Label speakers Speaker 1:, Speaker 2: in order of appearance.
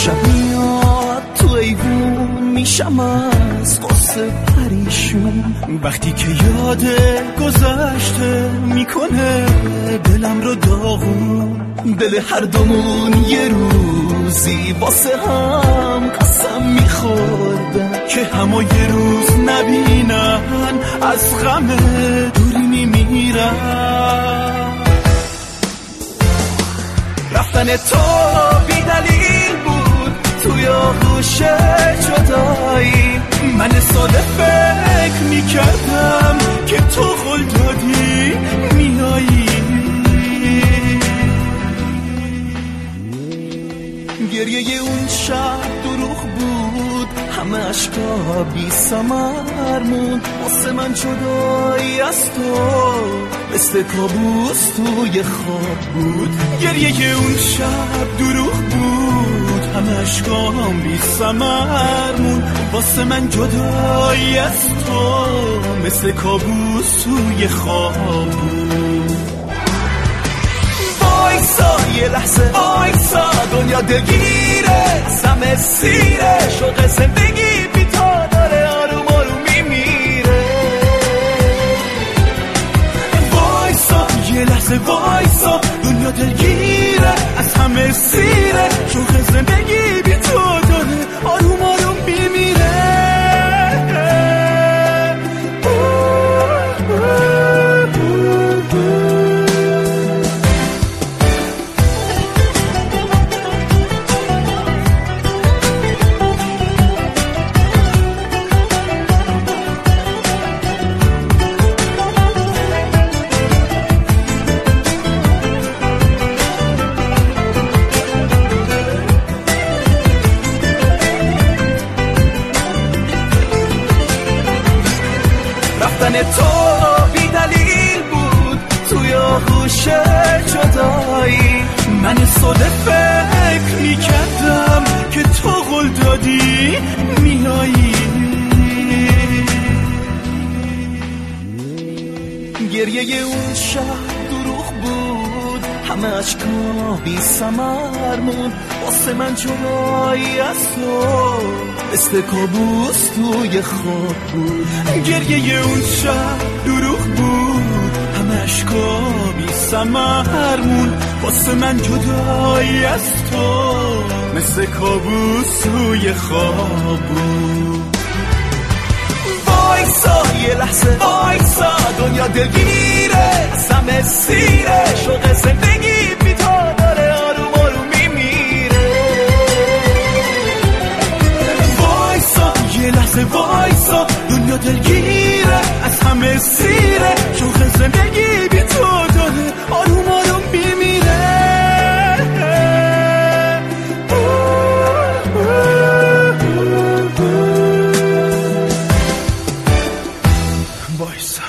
Speaker 1: شب میاد تو ایوون میشم از قصه پریشون، وقتی که یاد گذشته میکنه دلم رو داغون. دل هر دومون یه روزی واسه هم قسم میخوردن که همه یه روز نبینن، از غم دوری میمیرن. رفتن تو بی دلیل بود توی آغوش جدایی، من ساده فکر میکردم که تو قول دادی میایی. گریه اون شب دروغ بود، همه عشقا بی ثمر موند. واسه من جدایی از تو مثل کابوس توی خواب بود. گریه اون شب دروغ بود، همه عشقام بی ثمر موند. واسه من جدایی از تو مثل کابوس توی خواب بود. وایسا یه لحظه وایسا، دنیا دلگیره سم سیره، شوق زندگی بی تو داره آروم آروم میمیره. وایسا یه لحظه وایسا، دنیا دلگیره از همه سیره، شوق زندگی بی تو داره آروم آروم میمیره. تو بی دلیل بود توی آغوش جدایی، من ساده فکر میکردم که تو قول دادی میایی. گریه اون شب دروغ بود، همه عشقا بی ثمر موند. واسه من جدایی از تو مثل کابوس توی خواب بود. گریه اون شب دروغ بود، همه عشقا بی ثمر موند. واسه من جدایی از تو مثل کابوس توی خواب بود. وایسا یه لحظه وایسا، دنیا دلگیره سم سیره، شوق زندگی بی تو داره آروم آروم میمیره. وایسا یه لحظه وایسا، دنیا دلگیره از همه سیره، شوق زندگی بی تو داره آروم آروم میمیره. وایسا